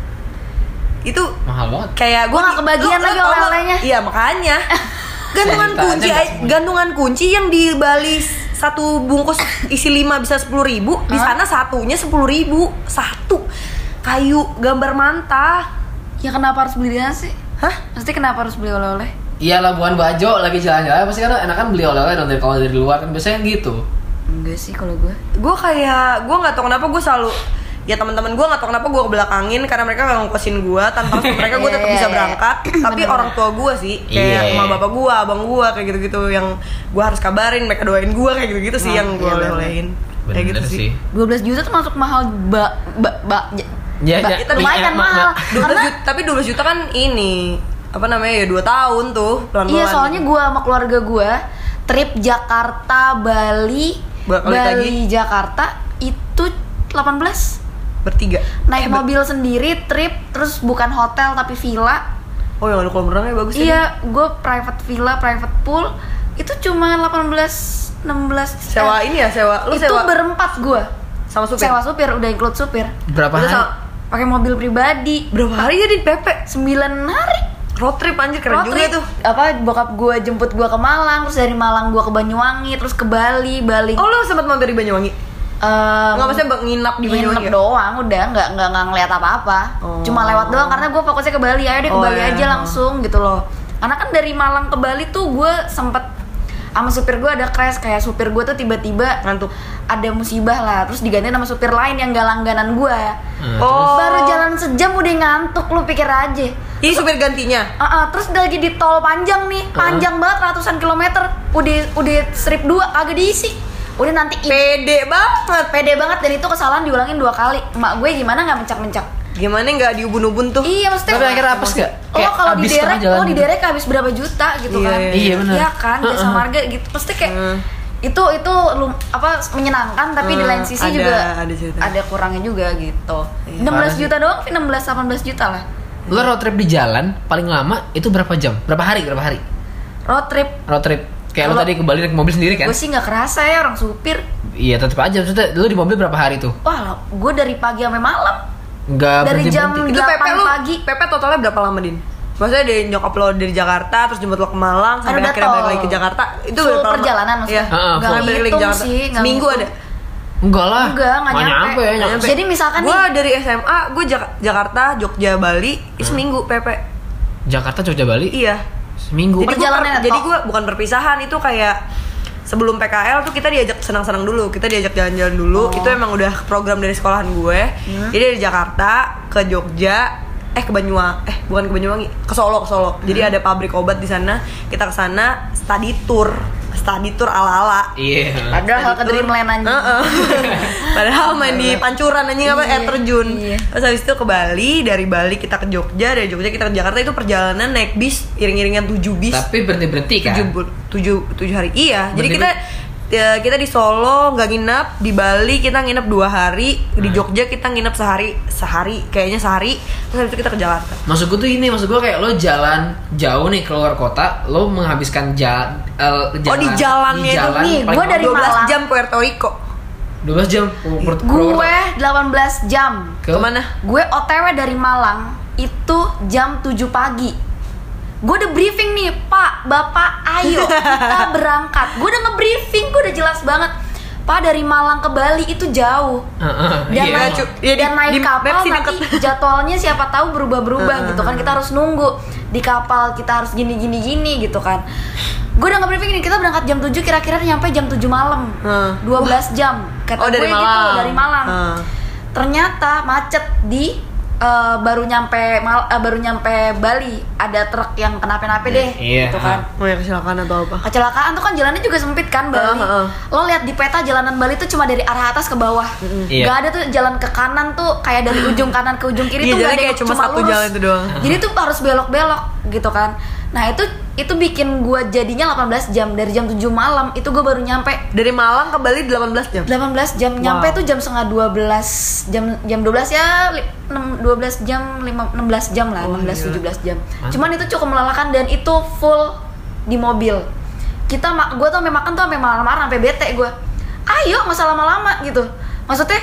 Itu Mahal banget. kayak Gua nggak kebagian lu- lu lagi tau nggak? oleh-olehnya. Iya makanya gantungan Sejuta aja kunci nggak semuanya. gantungan kunci yang di Bali satu bungkus isi lima bisa sepuluh ribu, di Hah? sana satunya sepuluh ribu satu kayu gambar manta. Ya kenapa harus beli dia sih? Hah? Pasti kenapa harus beli oleh-oleh? Iya Labuan Bajo lagi jalan-jalan pasti kan enakan beli oleh-oleh dong dari kalau dari luar kan biasanya gitu. Enggak sih kalau gue. Gue kayak gue nggak tahu kenapa gue selalu ya teman-teman gue nggak tahu kenapa gue kebelakangin karena mereka nggak ngongkosin gue, tanpa restu mereka gue tetap Iya, bisa iya, berangkat. iya. Tapi Bener-bener. orang tua gue sih kayak Iya. emak bapak gue, abang gue kayak gitu-gitu yang gue harus kabarin, mereka doain gue kayak gitu-gitu sih Nah, yang gue iya, bener. oleh-olehin kayak gitu Bener sih. sih. dua belas juta tuh masuk mahal ba ba, ba j- Ya, ba- ya, itu lumayan iya, mahal. ma- ma- dua belas Karena juta, tapi dua belas juta kan ini apa namanya ya dua tahun tuh pelan-pelan. iya soalnya gue sama keluarga gue trip Jakarta Bali Balik Bali Jakarta itu delapan belas bertiga naik Eh, ber- mobil sendiri trip terus bukan hotel tapi villa. oh yang ada kolam renangnya bagus ya. Iya, gue private villa, private pool itu cuma delapan belas enam belas Sewa ini ya, sewa lu itu sewa berempat gue. sama supir. Sewa supir udah include supir. Berapa Udah hari? sama- Pakai mobil pribadi. berapa hari ya di P P? sembilan hari. Road trip anjir keren Road juga trip. tuh. Apa bokap gue jemput gue ke Malang, terus dari Malang gue ke Banyuwangi, terus ke Bali, Bali. Oh lu sempat mampir di Banyuwangi? Em, Nggak maksudnya bang- nginap di Banyuwangi nginep ya? doang, udah nggak nggak nggak ngeliat apa-apa. Oh. Cuma lewat doang karena gue fokusnya ke Bali. Ayo deh ke Oh, Bali iya. aja langsung gitu loh. Karena kan dari Malang ke Bali tuh gue sempet sama supir gue ada crash, kayak supir gue tuh tiba-tiba Ngantuk. ada musibah lah, terus diganti sama supir lain yang gak langganan gue. Hmm, Oh. Baru jalan sejam udah ngantuk, lu pikir aja. Ini supir gantinya. Ah, ah, terus udah lagi di tol panjang nih, panjang banget ratusan kilometer. Udah udah strip dua kagak diisi. Udah nanti Pede banget. pede banget, dan itu kesalahan diulangin dua kali. Emak gue gimana nggak mencak-mencak? Gimana nggak diubun-ubun tuh? Iya maksudnya. Tapi akhirnya apes gak? Lo kalau di habis tengah derek, jalan lo di gitu. derek habis berapa juta gitu Iya, kan? iya, iya, bener. Iya kan, jasa Heeh. marga gitu. Pasti kayak Hmm. itu itu lum, apa menyenangkan, tapi di Hmm, lain sisi ada- juga ada cerita. ada kurangnya juga gitu. Iya. enam belas Parah juta doang, enam belas delapan belas juta lah. Lo road trip di jalan paling lama itu berapa jam? Berapa hari? Berapa hari? Road trip. Road trip. Kayak lo Kalau- tadi ke Bali naik mobil sendiri kan? Gue sih nggak kerasa ya orang supir. Iya tetep aja. Maksudnya lo di mobil berapa hari tuh? Wah, gue dari pagi sampai malam. Nggak Dari berhenti jam- berhenti. Itu P P delapan lu pagi. P P totalnya berapa lama, Din? Maksudnya dari nyokap lo dari Jakarta terus jemput lo ke Malang sampai udah akhirnya tol. balik lagi ke Jakarta. Itu Full berapa lama? perjalanan maksudnya. Iya. Heeh, Nggak full. Sampai balik lagi ke ngitung Jakarta. sih, nggak Seminggu ngitung. ada. Enggak lah. Enggak, nggak nyampe. nyampe. ya, nyampe. Jadi misalkan Gue nih, dari S M A, gue Jakarta, Jogja, Bali, itu seminggu P P. Jakarta, Jogja, Bali. Iya. Seminggu. Jadi gue Perjalanan jadi tok. gue bukan perpisahan, itu kayak sebelum P K L tuh kita diajak senang-senang dulu, kita diajak jalan-jalan dulu. Oh. Itu emang udah program dari sekolahan gue. Hmm. Jadi dari Jakarta ke Jogja, eh ke Banyuwangi, eh bukan ke Banyuwangi, ke Solo, ke Solo. Jadi Hmm. ada pabrik obat di sana. Kita ke sana study tour, study tour ala-ala. Iya. padahal ke Dreamland anjing. Heeh. Padahal main di pancuran anjing apa Iya, air terjun. iya. Terus habis itu ke Bali, dari Bali kita ke Jogja, dari Jogja kita ke Jakarta. Itu perjalanan naik bis iring-iringan tujuh bis. Tapi berhenti berhenti kan? tujuh, bu- tujuh, tujuh hari iya. Jadi Berarti kita ya, kita di Solo nggak nginep, di Bali kita nginep dua hari, di Jogja kita nginep sehari, sehari kayaknya sehari, terus habis itu kita ke Jakarta. Maksud gue tuh ini, maksud gue kayak lo jalan jauh nih keluar kota, lo menghabiskan ja, uh, jalan, Oh, di jalannya di itu jalan nih, paling gua dari dua belas Malang. jam Puerto Rico. dua belas jam per, per, Gue delapan belas jam. ke Kemana? Gue O T W dari Malang itu jam tujuh pagi. Gue udah briefing nih, Pak, Bapak, ayo kita berangkat. Gue udah nge-briefing, gue udah jelas banget. Pak, dari Malang ke Bali itu jauh. Uh, uh, Dan iya. naik, cu- iya, di- dan naik di kapal map sih nanti deket. jadwalnya siapa tahu berubah-berubah Uh, gitu kan. Kita harus nunggu di kapal, kita harus gini-gini gini gitu kan. Gue udah nge-briefing nih, kita berangkat jam tujuh, kira-kira nyampe jam tujuh malam. Uh. dua belas jam. Kata Oh, dari gue gitu, Malang. dari Malang. Uh. Ternyata macet di eh, baru nyampe Mal, eh, baru nyampe Bali, ada truk yang kenapa-napa deh Iya. gitu kan. Oh ya, kecelakaan atau apa? Kecelakaan tuh kan jalannya juga sempit kan Bali. Uh, uh, uh. Lo lihat di peta jalanan Bali tuh cuma dari arah atas ke bawah. Iya. Gak ada tuh jalan ke kanan tuh kayak dari ujung kanan ke ujung kiri Iya, tuh gak jalannya ada kayak yang cuma satu lurus. jalan itu doang. Jadi tuh harus belok-belok gitu kan. Nah, itu itu bikin gua jadinya delapan belas jam, dari jam tujuh malam itu gua baru nyampe Dari Malang ke Bali delapan belas jam. delapan belas jam. Nyampe Wow. tuh jam setengah dua belas jam jam dua belas ya li- enam, dua belas jam lima, enam belas jam lah, Oh, enam belas gila. tujuh belas jam. Mantap. Cuman itu cukup melelahkan dan itu full di mobil. Kita mak gua tuh sampai makan tuh sampai marah-marah, sampai bete gua. Ayo, nggak usah lama-lama gitu. Maksudnya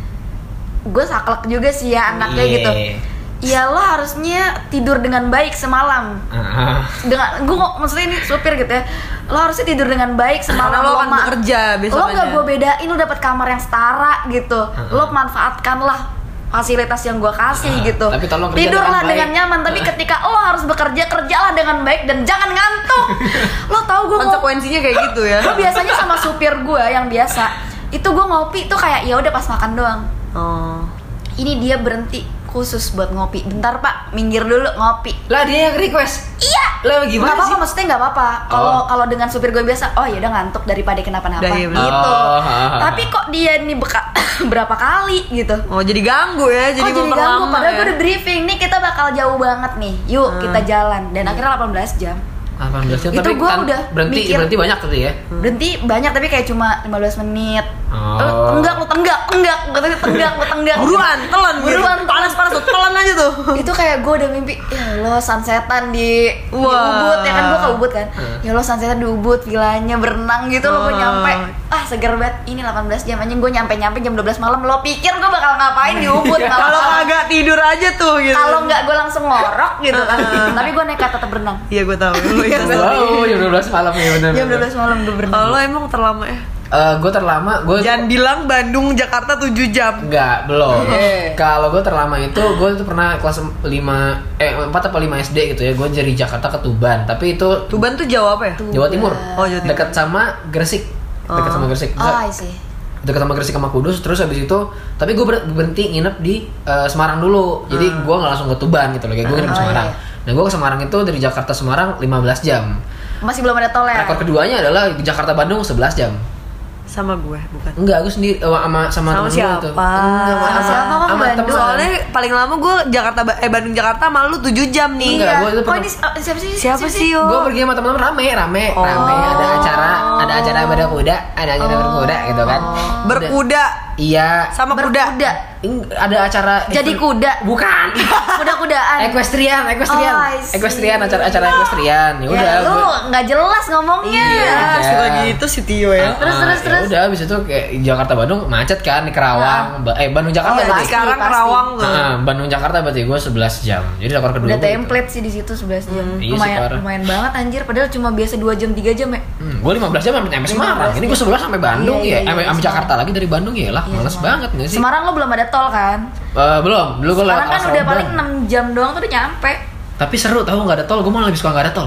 gue saklek juga sih ya anaknya Iya. gitu. Ya lo harusnya tidur dengan baik semalam. Uh, Dengan gue maksudnya ini supir gitu ya, lo harusnya tidur dengan baik semalam. Karena lo akan ma- bekerja lo besoknya. nggak gue bedain, lo dapet kamar yang setara gitu. Uh-uh. Lo manfaatkanlah fasilitas yang gue kasih Uh, gitu. tapi tolong kerja tidurlah dengan baik. dengan nyaman. Tapi ketika lo harus bekerja, kerjalah dengan baik dan jangan ngantuk. Lo tahu gue Konsekuensinya kayak gitu ya. gue biasanya sama supir gue yang biasa itu gue ngopi tuh kayak ya udah pas makan doang. Oh. Ini dia berhenti khusus buat ngopi. Bentar Pak, minggir dulu ngopi. lah dia yang request. Iya. Lah gimana Nggak apa-apa, sih? maksudnya nggak apa-apa. Kalau Oh. kalau dengan supir gue biasa, oh ya udah ngantuk daripada kenapa-napa Dah, iya, gitu. bener. Oh, ha, ha, Tapi kok dia ini beka- berapa kali gitu? Oh, jadi ganggu ya, jadi Kok jadi ganggu? memperlama Padahal ya. gue udah briefing nih, kita bakal jauh banget nih. Yuk Hmm. kita jalan. Dan akhirnya delapan belas jam. delapan belas jam Itu tapi gua tan- udah berhenti mikir. berhenti banyak tuh ya. Berhenti banyak tapi kayak cuma lima belas menit. Oh. Eh, tenggak lu tenggak, tenggak, gue tadi tenggak, lu tenggak. Buruan, telan, Buruan, panas-panas tuh, telan aja tuh. Itu kayak gue udah mimpi, ya Allah sunsetan di, di Wah. Ubud ya kan, gue ke Ubud kan. Hmm. Ya Allah sunsetan di Ubud, villanya berenang gitu loh, gue Wah. nyampe. Ah seger banget, ini delapan belas jam anjing, gue nyampe-nyampe jam dua belas malam. Lo pikir gue bakal ngapain di Ubud? Nggak Kalau bakal. kagak tidur aja tuh gitu. Kalau nggak gue langsung ngorok gitu kan. Tapi gue nekat tetap berenang. Iya, gue tahu. Lu itu. Wow, jam dua belas malam ya benar. Jam dua belas malam gue berenang. Kalau emang terlama ya. gue terlama, gue Jangan bilang Bandung Jakarta tujuh jam. enggak, belum. Eh. Kalau gue terlama itu, gue itu pernah kelas lima, eh empat atau lima S D gitu ya. Gue dari Jakarta ke Tuban, tapi itu Tuban tuh Jawa apa ya? Jawa Timur. Oh, Jawa Timur. Dekat sama Gresik. Dekat Oh. sama Gresik. Oh, I see. Dekat sama Gresik sama Kudus. Terus habis itu, tapi gue berhenti nginep di eh, Semarang dulu. Jadi gue nggak langsung ke Tuban gitu loh. Kayak gue nginep di Oh, Semarang. iya. Nah, gue ke Semarang itu dari Jakarta Semarang lima belas jam. Masih belum ada tol ya? Rekor keduanya adalah Jakarta Bandung sebelas jam. Sama gue, bukan. Enggak, aku sendiri eh, sama sama, Sama temen gue siapa? tuh. Enggak, Sama siapa? Kok sama Bandung? temen. Soalnya paling lama gue Jakarta eh Bandung Jakarta malu tujuh jam nih. Enggak, gua itu Oh pernah- ini uh, siapa sih? Siapa sih, yo? Gue pergi sama teman-teman rame, rame, Oh. rame. Ada acara, ada acara berkuda, ada acara berkuda gitu kan. Berkuda Iya. sama kuda. Berkuda. Ing- Ada acara Jadi kuda. Bukan. Kuda-kudaan. Equestrian, equestrian, Oh, I see. equestrian, acara-acara equestrian. Ya udah. Ya, lu gua- nggak jelas ngomongnya. Iya. Ah, suka gitu si Tio ya. Terus, Ah, terus, ya terus. udah habis itu kayak Jakarta Bandung macet kan di Kerawang. Ba- Eh Bandung Oh, Jakarta berarti. pasti. Sekarang Kerawang tuh. Ah, Bandung Jakarta berarti gue sebelas jam. Jadi rekor kedua Udah gua gitu. template sih di situ sebelas jam. Iya sih, lumayan parah. lumayan banget anjir, padahal cuma biasa dua jam tiga jam ya. Hmm, gue lima belas jam sampai nyampe Semarang. Ini gue jam. sebelas sampai Bandung Iya, iya, ya. iya, Sampai sampai Semarang. Jakarta lagi dari Bandung ya lah. Iya, Males Semarang. banget nggak sih? Semarang lo belum ada tol kan? Eh, belum. Dulu gue Sekarang kan udah paling enam. enam jam doang tuh udah nyampe. Tapi seru tahu nggak ada tol. Gue malah lebih suka nggak ada tol.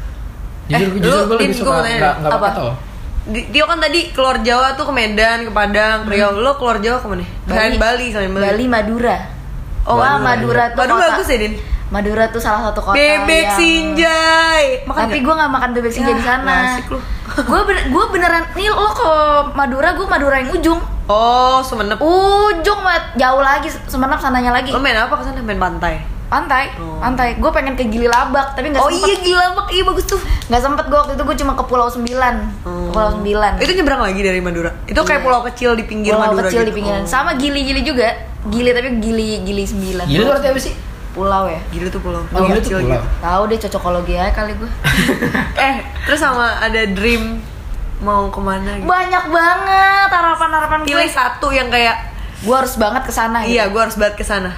Jujur, Eh, jujur lu, gue lebih Din, suka gua mau tanya nggak deh. nggak pakai Apa? tol. Di- Tio kan tadi keluar Jawa tuh ke Medan, ke Padang, ke Riau. Lo keluar Jawa kemana? Selain Bali, selain Bali. Bali Madura. Oh, Wah, Madura. Madura tuh Madura kota. bagus ya, Din? Madura tuh salah satu kota Bebek yang- Sinjai. Makan Tapi nggak? gue nggak makan bebek sinjai Ya, di sana. asik lu. Gue bener, gue beneran nih lo ke Madura, gue Madura yang ujung. Oh, Sumenep. Ujung banget, jauh lagi, Semenep sananya lagi. Lo main apa kesana? Main pantai. Pantai, Oh. pantai. Gue pengen ke Gili Labak, tapi nggak Oh sempet. iya gila mak, iya bagus tuh. Nggak sempet gue waktu itu, gue cuma ke Pulau Sembilan. Ke Pulau Sembilan. Itu nyebrang lagi dari Madura. Itu kayak Iya. pulau kecil di pinggir Pulau Madura kecil gitu. di pinggiran. Oh. Sama Gili-Gili juga. Gili tapi Gili Gili Sembilan. Gila tuh artinya apa sih? Pulau ya. Gila tuh pulau. Oh, gila tuh kecil pulau. gitu. Tahu deh cocokologi aja kali gue. Eh, terus sama ada dream mau kemana gitu. Banyak banget harapan-harapan gue. Pilih satu yang kayak Gue harus banget ke sana gitu. iya, gue harus banget ke sana.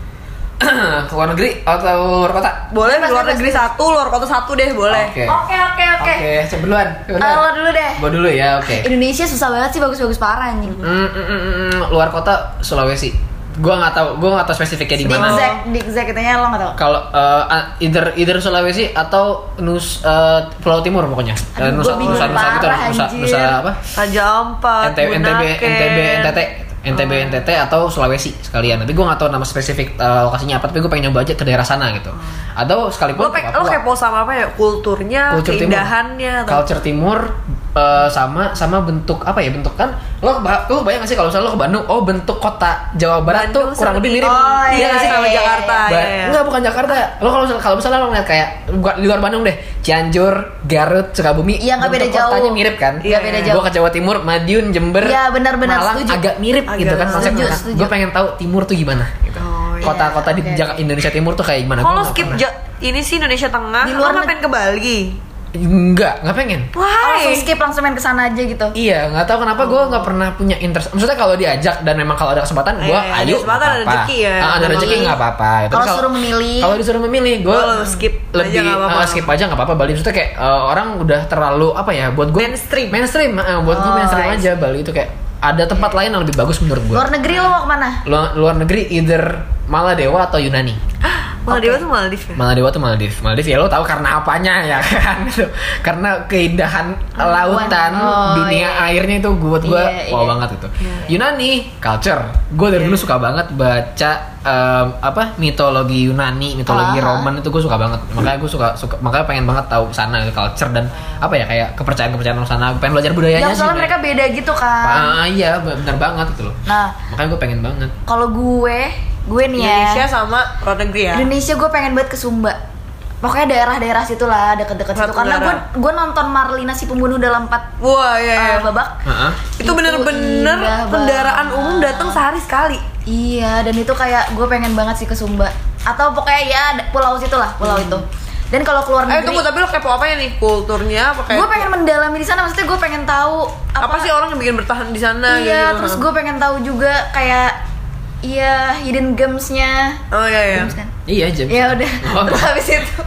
Ke luar negeri atau luar kota? Boleh Bebas, luar bebas, negeri bebas. satu, luar kota satu deh, boleh. Oke. Oke oke oke. Oke, sebelumnya. Eh, lo dulu deh. Gua dulu ya, oke. Indonesia susah banget sih, bagus-bagus parah anjing. Mm, mm, mm, mm, luar kota Sulawesi. Gua nggak tahu, gua nggak tahu spesifiknya di Di mana. exact, di exact itunya lo nggak tau. Kalau uh, either either Sulawesi atau Nus uh, Pulau Timur pokoknya. Eh, Aduh, Nusa gua bingung Nusa Nusa gitu, parah, Nusa anjir. Nusa apa? Raja Ampat, N T B N T B Bunaken. N T B N T T N T B N T T atau Sulawesi sekalian. Tapi gue nggak tahu nama spesifik uh, lokasinya apa. Tapi gue pengen nyoba aja ke daerah sana gitu. Atau sekalipun Lo, pe- ke lo Papua. kepo sama apa ya? Kulturnya, Culture Timur. keindahannya atau Culture Timur uh, sama sama bentuk apa ya, bentuk kan lo keba- lo bayang gak sih kalau misalnya lo ke Bandung, oh bentuk kota Jawa Barat Bandung tuh kurang lebih seperti- mirip. Oh, iya, nggak sih? sama Jakarta. Ba- iya, iya. Enggak, bukan Jakarta. Lo kalau misalnya kalau misalnya lo ngeliat kayak bukan di luar Bandung deh, Cianjur, Garut, Sukabumi, Iya, nggak beda bentuk kotanya jauh. mirip kan? Iya, beda jauh. Gua ke Jawa Timur, Madiun, Jember, Iya, benar-benar, Malang setuju. agak mirip Agak gitu kan setuju, konsepnya kan. setuju. Gue pengen tahu Timur tuh gimana gitu. Oh, iya. Kota-kota di Oke. Jak- Indonesia Timur tuh kayak gimana? Kalau Gua nggak skip pernah. ja- ini sih Indonesia Tengah, Di lo luar nggak neg- pengen ke Bali? Enggak, nggak pengen. Oh, langsung Why? skip, langsung main ke sana aja gitu. Iya, nggak tahu kenapa gue nggak pernah punya interest. Maksudnya kalau diajak dan memang kalau ada kesempatan, gue Iya, iya, ada ayo. kesempatan, nggak ada apa-apa. rezeki ya. Ah, ada Memang. rezeki nggak apa-apa. Tapi Kalau suruh memilih. kalau disuruh memilih, gue Oh, lo skip aja lebih nggak apa-apa. ah, skip aja nggak apa-apa. Bali itu kayak eh, orang udah terlalu apa ya? Buat gue Mainstream. Mainstream, ah, buat gue Oh, mainstream I aja. Bali itu kayak ada tempat lain yang lebih bagus menurut gue. Luar negeri lo mau kemana? Luar, luar negeri either Maladewa atau Yunani. Maldives tuh Maldives ya? Maladewa tuh Maldives. Maldives ya lo tahu karena apanya ya kan? Gitu. Karena keindahan lautan, Oh, dunia iya. airnya itu buat gue Iya, wow iya. banget itu. Yunani, culture. Gue dari dulu suka banget baca em, apa mitologi Yunani, mitologi Ah. Roman itu gue suka banget. Makanya gue suka suka makanya pengen banget tahu sana culture dan apa ya kayak kepercayaan-kepercayaan orang sana. Pengen belajar budayanya Ya sih. soalnya mereka beda gitu kan. Ah iya, benar banget gitu loh. Nah, Makanya gue pengen banget. kalau gue, gue nih ya. Indonesia sama luar negeri ya? Indonesia gue pengen banget ke Sumba. Pokoknya daerah-daerah situ lah, deket-deket situ. Batu Karena gue bara. gue nonton Marlina si pembunuh dalam empat Wah iya, iya. uh, babak. Heeh. Itu bener-bener indah kendaraan banget. umum datang sehari sekali. Iya, dan itu kayak gue pengen banget sih ke Sumba. Atau pokoknya ya ada- pulau situ lah, pulau itu. Dan kalau keluar Eh negeri, tunggu, tapi lo kepo apa ya nih? Kulturnya apa kayak? gue pengen mendalami di sana. Maksudnya gue pengen tahu apa, sih orang yang bikin bertahan di sana? Iya, gitu? terus gue pengen tahu juga kayak iya hidden gems-nya. Oh iya iya. Gems kan? Iya, James. Ya udah. Oh. Terus habis itu,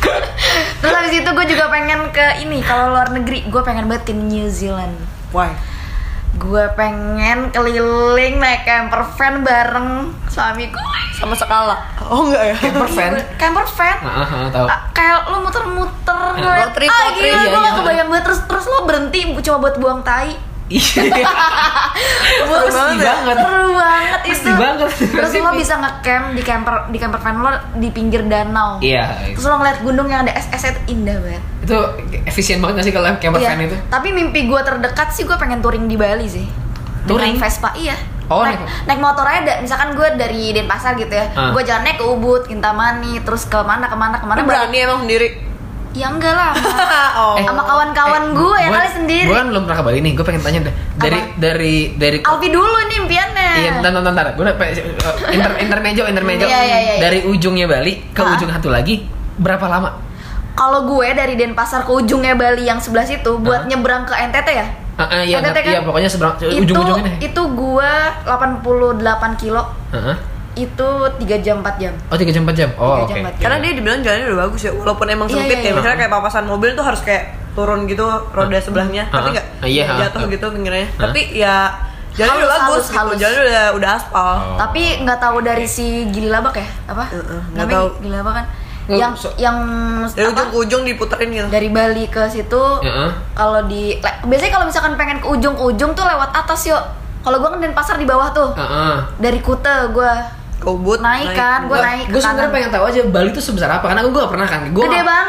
terus habis itu gue juga pengen ke ini. Kalau luar negeri, gue pengen banget ke New Zealand. Why? Gue pengen keliling naik camper van bareng suami gue. Sama skala. Oh enggak ya? Camper van. Camper van. Heeh, heeh, tahu. Ah, kayak lo muter-muter Ya, ngeliat- road trip, ah road gila, trip, gue iya, gak iya. kebayang banget. Terus terus lo berhenti cuma buat buang tai. Iya. Seru banget ya? banget. Seru banget itu. Pasti banget. Terus lo bisa ngecamp di camper di camper van lo di pinggir danau. Iya. Terus lo ngeliat gunung yang ada es-esnya itu indah banget. Itu efisien banget gak sih kalau camper Iya. van itu? Tapi mimpi gue terdekat sih gue pengen touring di Bali sih. Touring? Dengan Vespa, iya. Oh, naik, naik- naik motor aja, da- misalkan gue dari Denpasar gitu ya, Ah. gue jalannya ke Ubud, Kintamani, terus ke mana kemana kemana. Lo berani emang sendiri? Ya enggak lah, sama, Oh. sama kawan-kawan gue ya kali sendiri. Gue kan belum pernah ke Bali nih, gue pengen tanya deh. Dari Apa? dari dari Alfi dulu nih impiannya. Iya, bentar, bentar, bentar. Gue inter intermejo, intermejo. Iya, iya, iya. Dari ujungnya Bali ke Ah. ujung satu lagi berapa lama? Kalau gue dari Denpasar ke ujungnya Bali yang sebelah situ buat Ah. nyebrang ke N T T ya. Ah, ah, iya, N T T ngerti, iya, pokoknya seberang itu, ujung-ujungnya deh. itu gue delapan puluh delapan kilo, Heeh. itu tiga jam empat jam. Oh, tiga jam empat jam. Oh, Tiga jam, oke. empat jam. Karena dia dibilang jalannya udah bagus ya, walaupun emang Iya, sempit iya, ya. iya. Misalnya kayak papasan mobil tuh harus kayak turun gitu roda sebelahnya, Ah, tapi ah. nggak Ah, iya, ah, jatuh ah. gitu pinggirnya. Ah. Tapi ya jalannya Halus, udah bagus, halus, gitu. halus. Jalannya udah udah aspal. Oh. Tapi nggak tahu dari si Gili Labak ya apa? Heeh, nggak Namanya tahu. Gili Labak kan? Nggak, yang so- yang Dari apa? ujung ke ujung diputerin gitu. Dari Bali ke situ. Heeh. Kalau di le- biasanya kalau misalkan pengen ke ujung ke ujung tuh lewat atas yuk. Kalau gue kan Denpasar di bawah tuh. Heeh. Dari Kute gue Ke Ubud naik kan, gue naik Gue ke sebenarnya kanan. pengen tahu aja Bali itu sebesar apa karena gue gak pernah kan. Gua Gede nggak- banget.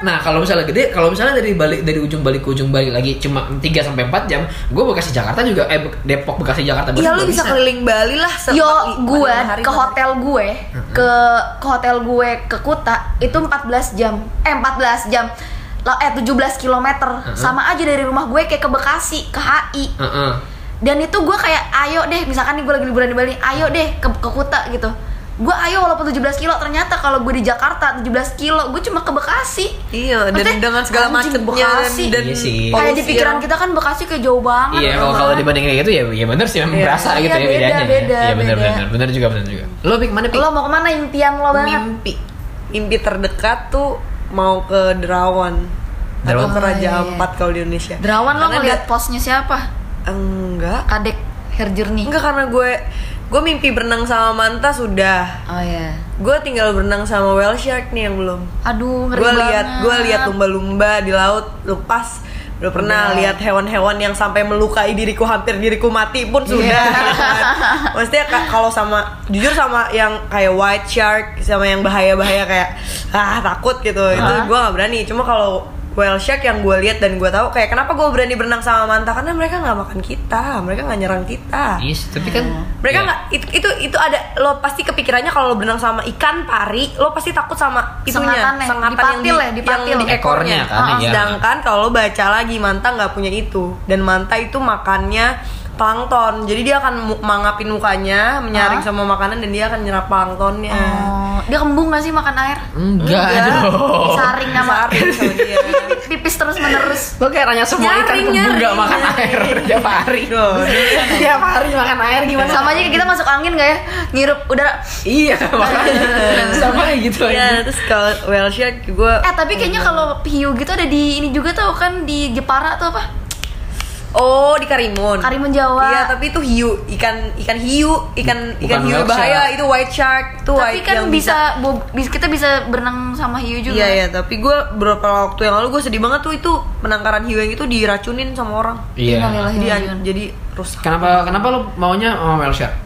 Nah, kalau misalnya gede, kalau misalnya dari balik dari ujung balik ke ujung balik lagi cuma tiga sampai empat jam, gue Bekasi Jakarta juga eh Depok Bekasi Jakarta Iya, lu bisa keliling Bali lah. Yo, gue ke hotel gue, ke ke hotel gue ke Kuta itu empat belas jam. Eh empat belas jam. Lah eh tujuh belas kilometer. Uh-huh. Sama aja dari rumah gue kayak ke Bekasi, ke H I. Uh-uh. Dan itu gue kayak ayo deh, misalkan nih gue lagi liburan di Bali, ayo deh ke ke Kuta gitu. Gue ayo walaupun tujuh belas kilo, ternyata kalau gue di Jakarta tujuh belas kilo, gue cuma ke Bekasi. Iya, dan maksudnya, dengan segala macamnya Bekasi. dan, dan iya sih. Kayak di pikiran kita kan Bekasi kayak jauh banget. Iya, kalau kalau dibanding kayak gitu ya ya benar sih memang iya. berasa Iya, gitu ya beda, bedanya. beda, Iya benar beda. benar. Benar juga benar juga. Lo Pik mana Pik? Lo mau kemana impian lo banget? Mimpi. Mimpi terdekat tuh mau ke Derawan. Derawan? Atau ke Raja Oh, iya. Ampat kalau di Indonesia. Derawan lo Karena ngeliat dia- posnya siapa? Enggak. Kadek Hair Journey. Enggak, karena gue gue mimpi berenang sama Manta sudah. Oh iya. Gue tinggal berenang sama whale shark nih yang belum. Aduh, ngeri Gue banget. lihat gue lihat lumba-lumba di laut lepas. Udah pernah Udah. lihat hewan-hewan yang sampai melukai diriku, hampir diriku mati pun sudah. Maksudnya ka- kalau sama jujur sama yang kayak white shark sama yang bahaya-bahaya kayak ah takut gitu. Itu Hah? gue nggak berani. Cuma kalau whale shark yang gue lihat dan gue tahu kayak kenapa gue berani berenang sama Manta, karena mereka nggak makan kita, mereka nggak nyerang kita. Yes, tapi kan Mereka ya. nggak itu, itu itu ada lo pasti kepikirannya kalau lo berenang sama ikan pari lo pasti takut sama itunya Sengatannya, sengatan yang dipatil di, ya, dipatil. yang di Ekornya ekornya kan, Ah, iya. sedangkan kalau lo baca lagi Manta nggak punya itu, dan Manta itu makannya plankton, jadi dia akan mu- mangapin mukanya menyaring Ah. sama makanan dan dia akan nyerap planktonnya. Oh, dia kembung gak sih makan air? Enggak, Enggak. dong. Disaring sama Disaring sama dia. pipis terus menerus. Lo kayak nanya semua ikan Nyaring, kembung nyaring, gak makan nyaring. air tiap hari. Duh, Tiap hari makan air gimana? Sama aja kayak kita masuk angin gak ya? Ngirup udara. Iya, makanya sama gitu ya aja. terus kalau whale shark gue Eh tapi kayaknya kalau hiu gitu ada di ini juga tau kan, di Jepara tuh apa? oh di Karimun. Karimun Jawa. Iya, tapi itu hiu, ikan ikan hiu, ikan ikan Bukan hiu whale bahaya, shark. itu white shark, itu Tapi white kan yang bisa, bo- bis- kita bisa berenang sama hiu juga. Iya ya, tapi gue beberapa waktu yang lalu gue sedih banget tuh, itu penangkaran hiu yang itu diracunin sama orang. Iya. Innalillahi Jadi wa inna jadi rusak. Kenapa kenapa lo maunya sama whale shark?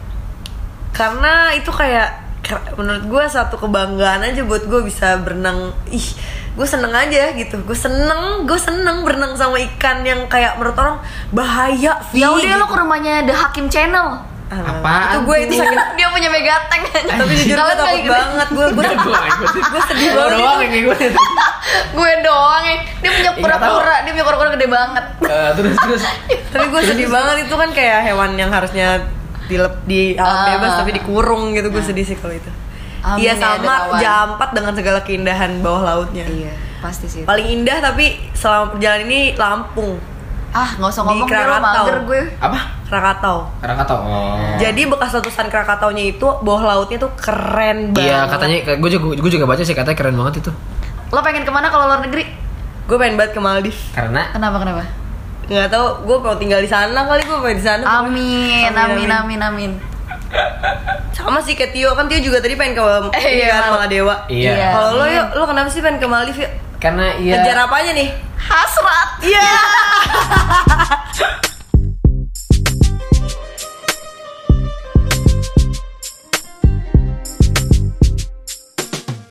Karena itu kayak ker- menurut gue satu kebanggaan aja buat gue bisa berenang. Ih, gue seneng aja gitu. Gue seneng, gue seneng berenang sama ikan yang kayak menurut orang bahaya. Ya udah gitu. lo ke rumahnya The Hakim Channel. Ah, Apaan itu gue itu sakit. Dia punya megateng. Tapi jujur gue takut banget. Gue gue Udah gue ikut. gue sedih Lo banget. doang yang gue. Gue doang ya. Dia punya Iya, pura-pura, dia punya pura-pura gede banget. Eh, terus terus. Tapi gue sedih banget, itu kan kayak hewan yang harusnya di di alam Ah. bebas tapi dikurung gitu. Gue sedih sih kalau itu. Amin Iya, ya, sama Derawan. Jampat dengan segala keindahan bawah lautnya. Iya, pasti sih. Paling indah tapi selama perjalanan ini Lampung, Ah, nggak usah Di ngomong deh lo, Krakatau. mager gue. Apa? Krakatau. Krakatau. Oh. Jadi bekas letusan Krakataunya itu bawah lautnya tuh keren banget. Iya, katanya gue juga gue juga baca sih katanya keren banget itu. Lo pengen kemana kalau luar negeri? Gue pengen banget ke Maldives. Karena Kenapa kenapa? Nggak tahu, gue mau tinggal di sana kali, gue pengen di sana. Amin, amin, amin, amin. Sama sih kayak Tio, kan Tio juga tadi pengen ke Eh, ini iya. kan, Maladewa. Iya. Kalau lo yuk, lo kenapa sih pengen ke Maldives yuk? karena iya. Kejar apanya nih? Hasrat. Iya.